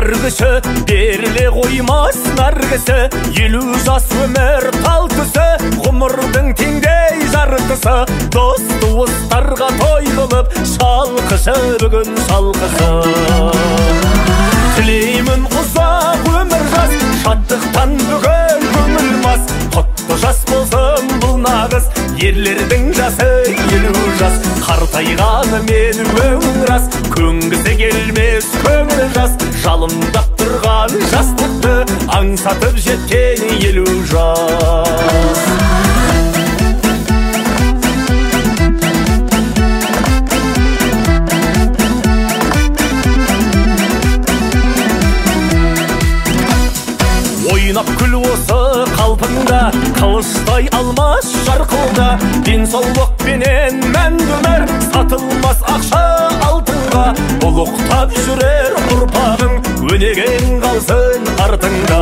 бар кіші беріле қоймас нар кісі. 50 жас өмір тал түсі, ғұмырдың теңдей жарытысы. Дос туыстарға той қылып, шалқышы бүгін шалқысы. Тілеймін ұзақ өмір жас, шаттықтан бүгін көңіл мас. Құтты жас болсын бұл нағыз, ерлердің жасы 50 жас. Қартайғаны мен өң рас, көнгісі келмес көңіл жас. Жалындап тұрған жастықты аңсатып жеткен 50 жас. Ойнап күл осы қалпында, қылыштай алмас жарқылда. Денсаулықпенен мәңгі өмір, сатылмас ақша алтынға. Ұлықтап жүрер ұрпағың, өнеген қалсын артыңда.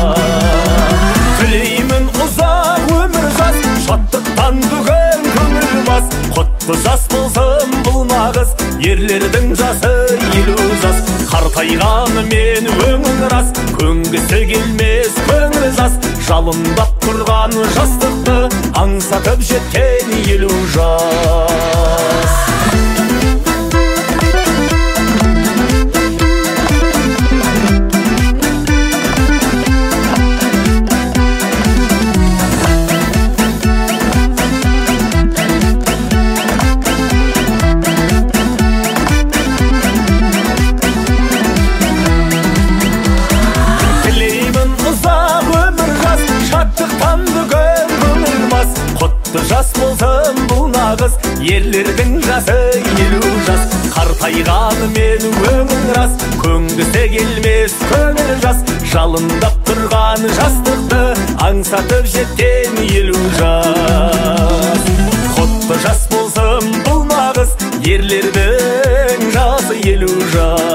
Тілеймін ұзақ өмір жас, шаттықтан бүгін көңіл мас. Құтты жас болсын бұл нағыз, ерлердің жасы 50 жас. Қартайғаны мен өңің рас, көнгісі келмес көңіл жас. Жалындап тұрған жастықты аңсатып жеткен 50 жас. Жас болсын бұл нағыз, ерлердің жасы 50 жас. Қартайғаны мен өңің рас, көнгісі келмес көңіл жас. Жалындап тұрған жастықты аңсатып жеткен 50 жас. Құтты жас болсын бұл нағыз, ерлердің жасы 50 жас.